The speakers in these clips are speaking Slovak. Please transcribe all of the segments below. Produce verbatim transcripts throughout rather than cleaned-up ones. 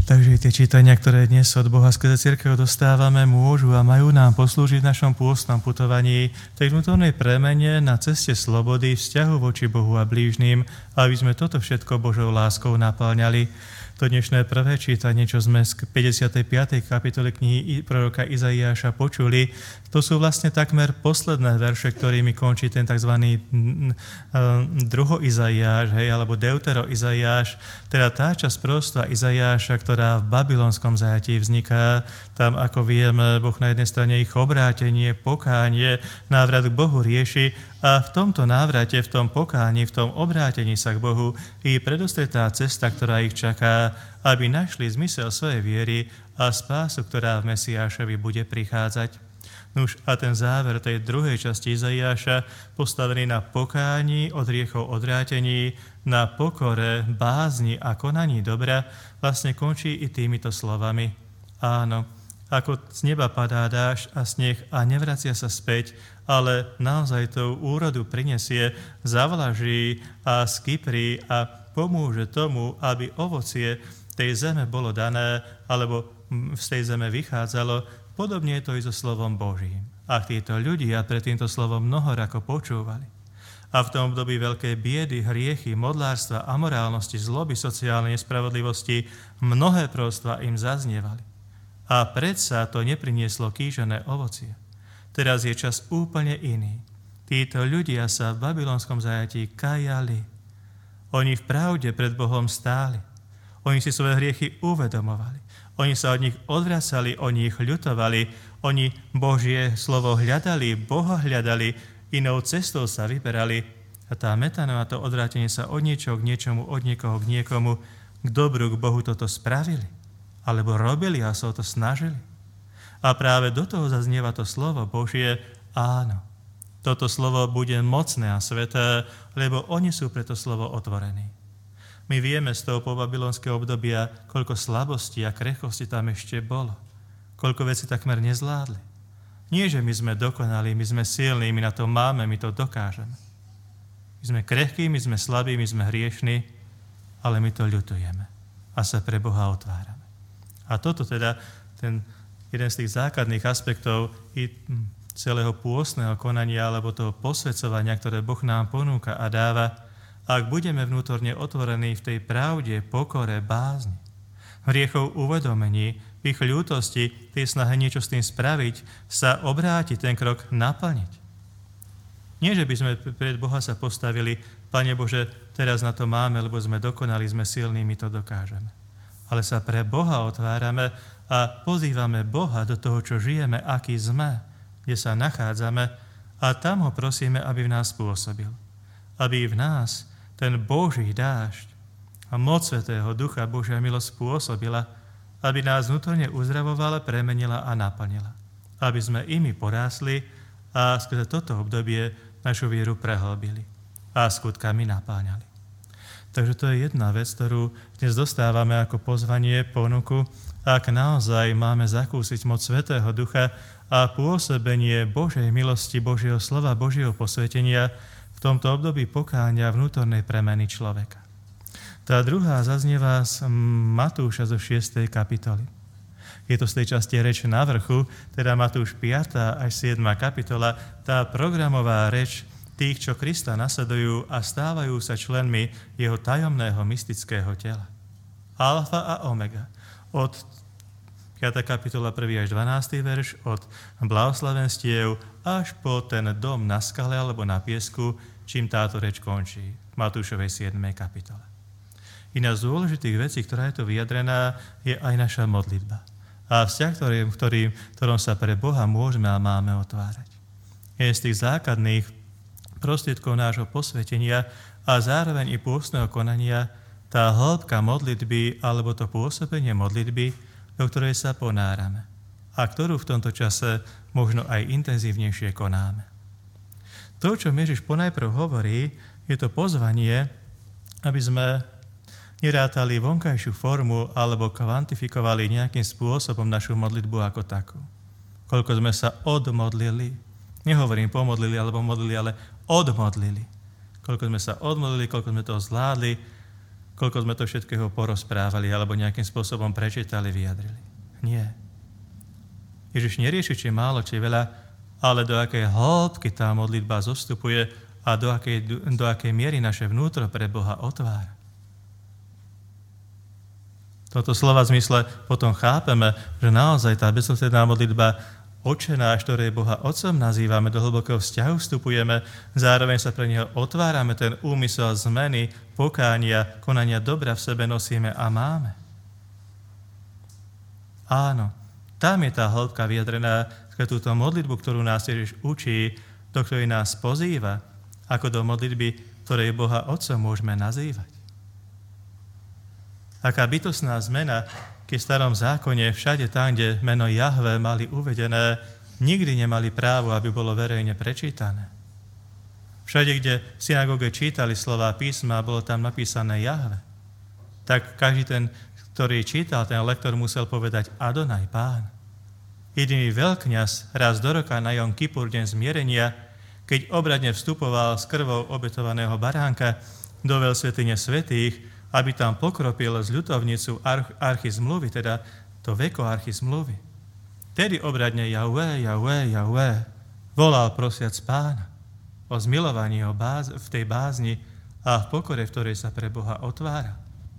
Takže tie čítania, ktoré dnes od Boha skrze cirkev dostávame, môžu a majú nám poslúžiť v našom pôstnom putovaní, tej vnútornej premene na ceste slobody, vzťahu voči Bohu a blížnym, aby sme toto všetko Božou láskou naplňali. To dnešné prvé čítanie, čo sme z päťdesiatej piatej kapitoly knihy proroka Izaiáša počuli, to sú vlastne takmer posledné verše, ktorými končí ten tzv. druho Izaiáš, hej, alebo deutero Izaiáš, teda tá časť proroctva Izaiáša, ktorá v babylonskom zajatí vzniká. Tam, ako vieme, Boh na jednej strane ich obrátenie, pokánie, návrat k Bohu rieši a v tomto návrate, v tom pokáni, v tom obrátení sa k Bohu je predostretá cesta, ktorá ich čaká, aby našli zmysel svojej viery a spásu, ktorá v Mesiášovi bude prichádzať. Nuž a ten záver tej druhej časti Izaiáša, postavený na pokáni, od hriechov odvrátení, na pokore, bázni a konaní dobra, vlastne končí i týmito slovami. Áno, ako z neba padá dážď a sneh a nevracia sa späť, ale naozaj tou úrodu prinesie, zavlaží a skyprí a pomôže tomu, aby ovocie tej zeme bolo dané, alebo z tej zeme vychádzalo. Podobne je to i so slovom Božím. A títo ľudia pred týmto slovom mnohorako počúvali. A v tom období veľkej biedy, hriechy, modlárstva, amorálnosti, zloby, sociálnej nespravodlivosti, mnohé prostvá im zaznievali. A predsa to neprinieslo kýžené ovocie. Teraz je čas úplne iný. Títo ľudia sa v babylonskom zajatí kajali. Oni v pravde pred Bohom stáli. Oni si svoje hriechy uvedomovali. Oni sa od nich odvracali, oni ich ľutovali, oni Božie slovo hľadali, Boha hľadali, inou cestou sa vyberali. A tá metanoa, to odvrátenie sa od niečoho k niečomu, od niekoho k niekomu, k dobru, k Bohu toto spravili. Alebo robili a sa o to snažili. A práve do toho zaznieva to slovo Božie, áno. Toto slovo bude mocné a sveté, lebo oni sú pre to slovo otvorení. My vieme z toho pobabylonského obdobia, koľko slabostí a krehkosti tam ešte bolo. Koľko vecí takmer nezvládli. Nie, že my sme dokonali, my sme silní, my na to máme, my to dokážeme. My sme krehkí, my sme slabí, my sme hriešní, ale my to ľutujeme a sa pre Boha otvárame. A toto teda, ten jeden z tých základných aspektov i celého pôstneho konania alebo toho posväcovania, ktoré Boh nám ponúka a dáva, ak budeme vnútorne otvorení v tej pravde, pokore, bázni, hriechov uvedomení, v ich ľútosti, tej snahe niečo s tým spraviť, sa obráti ten krok naplniť. Nie, že by sme pred Boha sa postavili, Pane Bože, teraz na to máme, lebo sme dokonali, sme silní, my to dokážeme. Ale sa pre Boha otvárame a pozývame Boha do toho, čo žijeme, aký sme, kde sa nachádzame a tam ho prosíme, aby v nás pôsobil. Aby v nás ten Boží dážď a moc Svätého Ducha, Božia milosť spôsobila, aby nás vnútorne uzdravovala, premenila a naplnila. Aby sme imi porásli a skrze toto obdobie našu vieru prehlbili a skutkami napáňali. Takže to je jedna vec, ktorú dnes dostávame ako pozvanie, ponuku, ak naozaj máme zakúsiť moc Svätého Ducha a pôsobenie Božej milosti, Božieho slova, Božieho posvetenia v tomto období pokáňa vnútornej premeny človeka. Tá druhá zaznieva z Matúša zo šiestej kapitoly. Je to z tej časti reč na vrchu, teda Matúš piata až siedma kapitola, tá programová reč tých, čo Krista nasledujú a stávajú sa členmi jeho tajomného mystického tela. Alfa a omega. Od piata kapitola prvý až dvanásty verš, od blahoslavenstiev až po ten dom na skale alebo na piesku, čím táto reč končí v Matúšovej siedmej kapitole. Iná z dôležitých vecí, ktorá je tu vyjadrená, je aj naša modlitba. A vzťah, ktorým, ktorým, ktorom sa pre Boha môžeme a máme otvárať. Je z tých základných prostriedkov nášho posvetenia a zároveň i pôstneho konania tá hĺbka modlitby alebo to pôsobenie modlitby, do ktorej sa ponárame a ktorú v tomto čase možno aj intenzívnejšie konáme. To, čo Ježiš ponajprv hovorí, je to pozvanie, aby sme nerátali vonkajšiu formu alebo kvantifikovali nejakým spôsobom našu modlitbu ako takú. Koľko sme sa odmodlili, nehovorím pomodlili alebo modlili, ale odmodlili. Koľko sme sa odmodlili, koľko sme toho zvládli, koľko sme to všetkého porozprávali alebo nejakým spôsobom prečítali, vyjadrili. Nie. Ježiš nerieši, či málo, či veľa, ale do akej hĺbky tá modlitba zostupuje a do akej, do akej miery naše vnútro pre Boha otvára. Toto slova v zmysle potom chápeme, že naozaj tá bezprostredná modlitba Otče náš, ktoré Boha Otcom nazývame, do hlbokého vzťahu vstupujeme, zároveň sa pre Neho otvárame, ten úmysel zmeny, pokánia, konania dobra v sebe nosíme a máme. Áno, tam je tá hĺbka vyjadrená, skrze túto modlitbu, ktorú nás Ježiš učí, do ktorej nás pozýva, ako do modlitby, ktorej Boha Otcom môžeme nazývať. Aká bytostná zmena, keď v starom zákone všade tam, kde meno Jahve mali uvedené, nikdy nemali právo, aby bolo verejne prečítané. Všade, kde v synagóge čítali slová písma a bolo tam napísané Jahve, tak každý ten, ktorý čítal, ten lektor musel povedať Adonaj, Pán. Jediný veľkňaz raz do roka na Jom Kipur, deň zmierenia, keď obradne vstupoval s krvou obetovaného baránka do veľsvätyne svätých, aby tam pokropil z ľutovnicu archy zmluvy, teda to veko archy zmluvy. Tedy obradne Jahve, Jahve, Jahve volal prosiac Pána o zmilovaní o báz, v tej bázni a v pokore, v ktorej sa pre Boha otvára.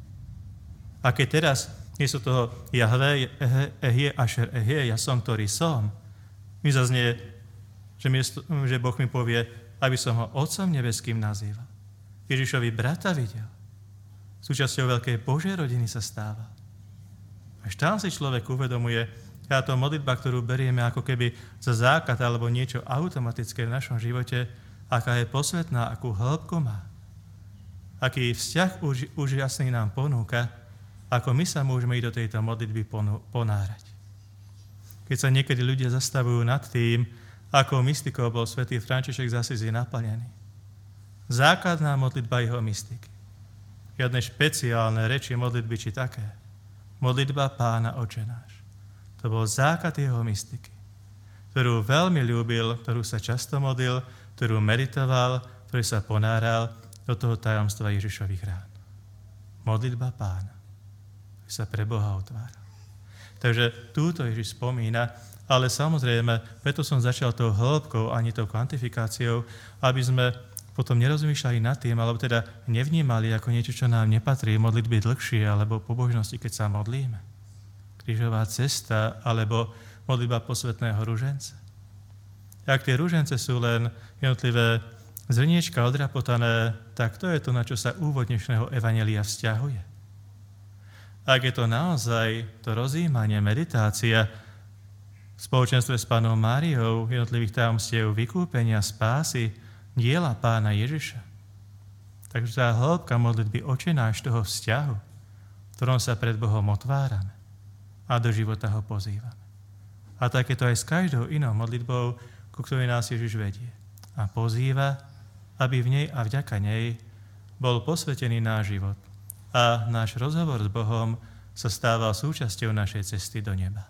A keď teraz nie sú toho Jahve, Ehie, Asher, Ehie, ja som, ktorý som, mi zaznie, že, miesto, že Boh mi povie, aby som ho Otcom nebeským nazýval. Ježišovi brata videl. Súčasťou veľkej Božej rodiny sa stáva. Až tam si človek uvedomuje, táto modlitba, ktorú berieme ako keby za základ alebo niečo automatické v našom živote, aká je posvetná, akú hĺbku má. Aký vzťah už, úžasný nám ponúka, ako my sa môžeme ísť do tejto modlitby ponárať. Keď sa niekedy ľudia zastavujú nad tým, ako mystikou bol svätý František z Asízy naplnený. Základná modlitba jeho mystiky. Žiadne špeciálne reči modlitby či také. Modlitba Pána Otče náš. To bol základ jeho mystiky, ktorú veľmi ľúbil, ktorú sa často modlil, ktorú meditoval, ktorý sa ponáral do toho tajomstva Ježišových rán. Modlitba Pána, ktorý sa pre Boha otvára. Takže túto Ježiš spomína, ale samozrejme, preto som začal tou hĺbkou, ani tou kvantifikáciou, aby sme potom nerozmýšľali nad tým, alebo teda nevnímali ako niečo, čo nám nepatrí, modlitby dlhšie, alebo pobožnosti, keď sa modlíme. Krížová cesta, alebo modlitba posvätného ruženca. Ak tie ružence sú len jednotlivé zrniečka odrapotané, tak to je to, na čo sa úvod dnešného evanjelia vzťahuje. Ak je to naozaj to rozjímanie, meditácia v spoločenstve s Pannou Máriou, jednotlivých tajomstiev vykúpenia, spásy, diela Pána Ježiša. Takže tá hĺbka modlitby Otče náš toho vzťahu, v ktorom sa pred Bohom otvárame a do života ho pozývame. A tak je to aj s každou inou modlitbou, ku ktorej nás Ježiš vedie. A pozýva, aby v nej a vďaka nej bol posvetený náš život. A náš rozhovor s Bohom sa stával súčasťou našej cesty do neba.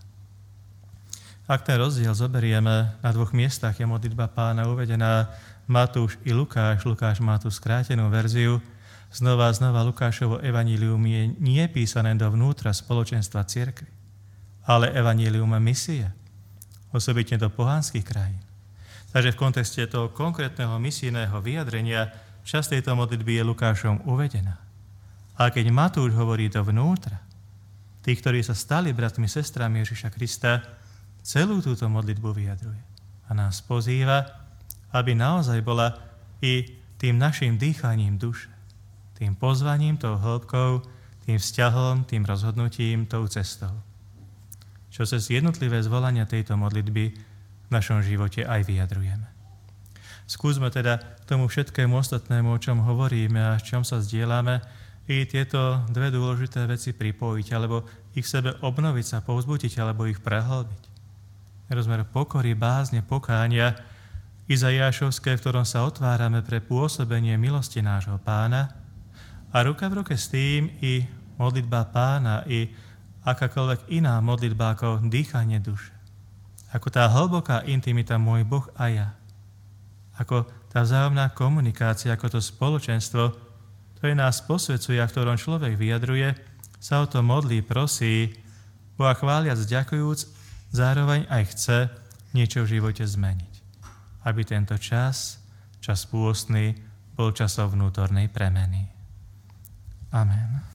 Ak ten rozdiel zoberieme, na dvoch miestach je modlitba Pána uvedená, Matúš i Lukáš. Lukáš má tú skrátenú verziu. Znova a znova Lukášovo evanílium je nie písané dovnútra spoločenstva cirkvi, ale evanílium misie, osobitne do pohanských krajín. Takže v kontexte toho konkrétneho misijného vyjadrenia časť tejto modlitby je Lukášom uvedená. A keď Matúš hovorí dovnútra, tí, ktorí sa stali bratmi, sestrami Ježiša Krista, celú túto modlitbu vyjadruje. A nás pozýva, aby naozaj bola i tým našim dýchaním duše, tým pozvaním, tou hĺbkou, tým vzťahom, tým rozhodnutím, tou cestou. Čo cez jednotlivé zvolania tejto modlitby v našom živote aj vyjadrujeme. Skúsme teda tomu všetkému ostatnému, o čom hovoríme a o čom sa zdieľame, i tieto dve dôležité veci pripojiť, alebo ich v sebe obnoviť sa, povzbudiť, alebo ich prehlbiť. Rozmer pokory, bázne, pokánia, Izaiášovské, v ktorom sa otvárame pre pôsobenie milosti nášho Pána, a ruka v ruke s tým i modlitba Pána, i akákoľvek iná modlitba ako dýchanie duše. Ako tá hlboká intimita môj Boh a ja. Ako tá vzájomná komunikácia, ako to spoločenstvo, ktorý nás posvedzuje a v ktorom človek vyjadruje, sa o to modlí, prosí, Boha chváliac, ďakujúc, zároveň aj chce niečo v živote zmeniť. Aby tento čas, čas pôstny, bol časom vnútornej premeny. Amen.